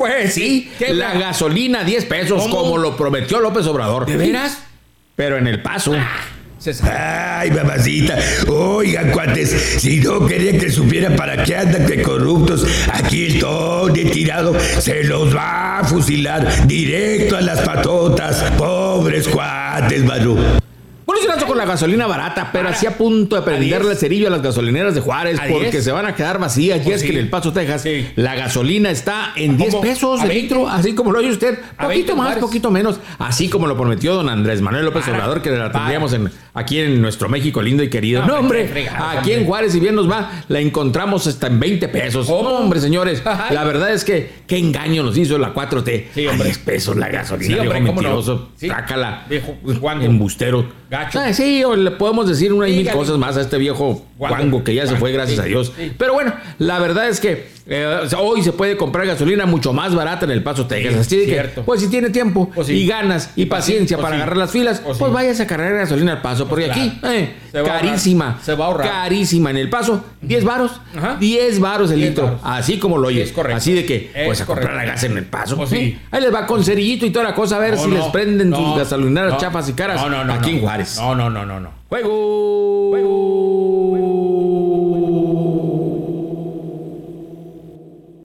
Pues sí, la gasolina 10 pesos, como lo prometió López Obrador. ¿De veras? Pero en El Paso. Ay, mamacita. Oigan, cuates, si no querían que supieran para qué andan de corruptos, aquí el Tony tirado se los va a fusilar directo a las patotas. Pobres cuates, mano. Bueno, con la gasolina barata, pero así a punto de prenderle el cerillo a las gasolineras de Juárez porque se van a quedar vacías. Y es que en El Paso, Texas, la gasolina está en 10 pesos el litro, así como lo oye usted. Poquito más, poquito menos. Así como lo prometió don Andrés Manuel López Obrador, que la tendríamos aquí en nuestro México lindo y querido. No, hombre, aquí en Juárez, si bien nos va, la encontramos hasta en 20 pesos. No, hombre, señores, la verdad es que qué engaño nos hizo la 4T. Sí, hombre. 10 pesos la gasolina, viejo mentiroso. Sácala, embustero. Sí, o le podemos decir una y mil cosas más a este viejo guango que ya se fue, gracias a Dios. Pero bueno, la verdad es que hoy se puede comprar gasolina mucho más barata en El Paso, Texas. Así de que, pues si tiene tiempo y ganas y paciencia para agarrar las filas, pues váyase a cargar gasolina al Paso. Porque aquí, carísima. Se va a ahorrar. Carísima en El Paso. 10 varos. 10 varos el litro. Así como lo oyes. Así de que, pues a comprar la gas en El Paso. Ahí les va con cerillito y toda la cosa a ver si les prenden sus gasolineras chafas y caras aquí en Juárez. No. Juego.